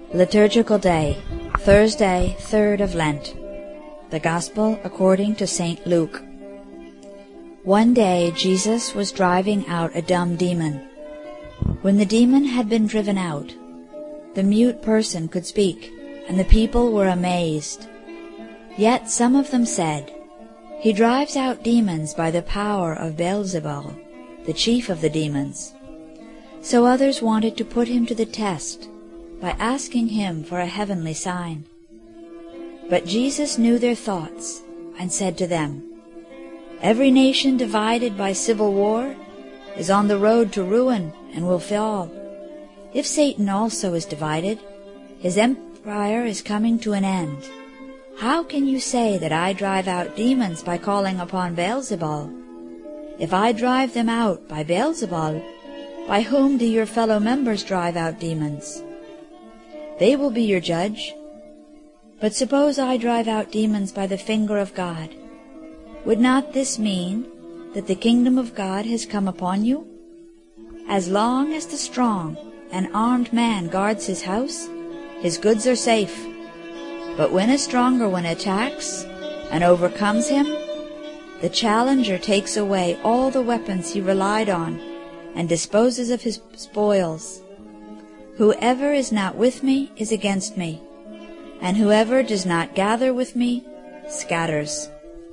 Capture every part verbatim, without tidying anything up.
Liturgical Day, Thursday, third of Lent. The Gospel according to Saint Luke. One day Jesus was driving out a dumb demon. When the demon had been driven out, the mute person could speak, and the people were amazed. Yet some of them said, "He drives out demons by the power of Beelzebul, the chief of the demons." So others wanted to put him to the test by asking him for a heavenly sign. But Jesus knew their thoughts and said to them, "Every nation divided by civil war is on the road to ruin and will fall. If Satan also is divided, his empire is coming to an end. How can you say that I drive out demons by calling upon Beelzebul? If I drive them out by Beelzebul, by whom do your fellow members drive out demons? They will be your judge. But suppose I drive out demons by the finger of God. Would not this mean that the kingdom of God has come upon you? As long as the strong and armed man guards his house, his goods are safe. But when a stronger one attacks and overcomes him, the challenger takes away all the weapons he relied on and disposes of his spoils. Whoever is not with me is against me, and whoever does not gather with me scatters."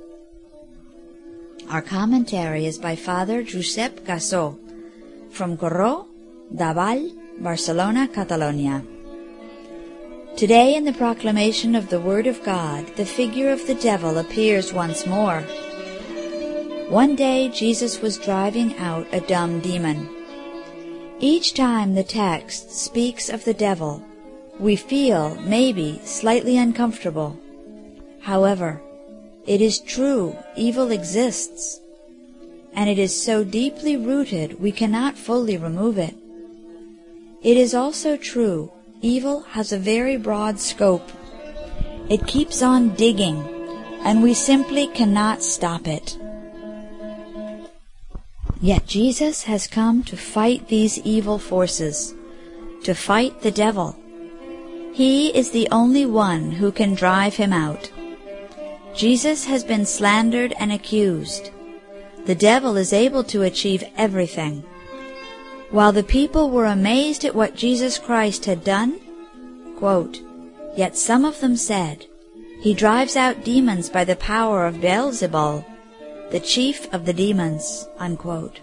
Our commentary is by Father Josep Gassó, from Corró da Vall, Barcelona, Catalonia. Today in the proclamation of the Word of God, the figure of the devil appears once more. One day Jesus was driving out a dumb demon. Each time the text speaks of the devil, we feel, maybe, slightly uncomfortable. However, it is true evil exists, and it is so deeply rooted we cannot fully remove it. It is also true evil has a very broad scope. It keeps on digging, and we simply cannot stop it. Yet Jesus has come to fight these evil forces, to fight the devil. He is the only one who can drive him out. Jesus has been slandered and accused. The devil is able to achieve everything. While the people were amazed at what Jesus Christ had done, quote, "Yet some of them said, 'He drives out demons by the power of Beelzebul, the chief of the demons,'" unquote.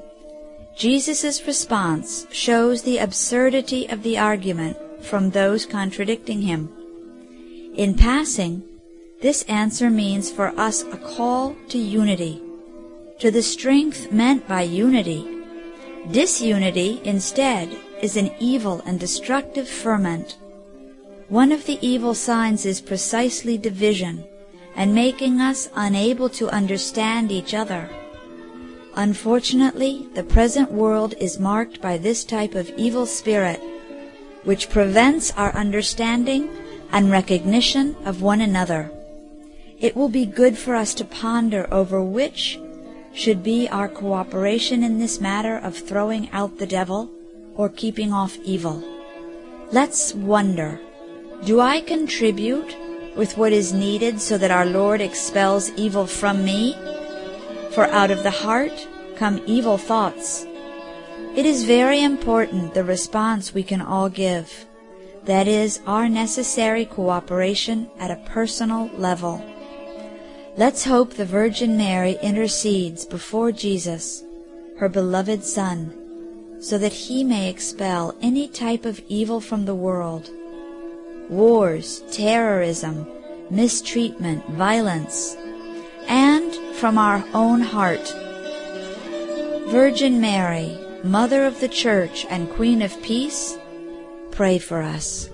Jesus' response shows the absurdity of the argument from those contradicting him. In passing, this answer means for us a call to unity, to the strength meant by unity. Disunity, instead, is an evil and destructive ferment. One of the evil signs is precisely division, and making us unable to understand each other. Unfortunately, the present world is marked by this type of evil spirit, which prevents our understanding and recognition of one another. It will be good for us to ponder over which should be our cooperation in this matter of throwing out the devil or keeping off evil. Let's wonder, do I contribute with what is needed so that our Lord expels evil from me? For out of the heart come evil thoughts. It is very important the response we can all give, that is, our necessary cooperation at a personal level. Let's hope the Virgin Mary intercedes before Jesus, her beloved Son, so that he may expel any type of evil from the world. Wars, terrorism, mistreatment, violence, and from our own heart. Virgin Mary, Mother of the Church and Queen of Peace, pray for us.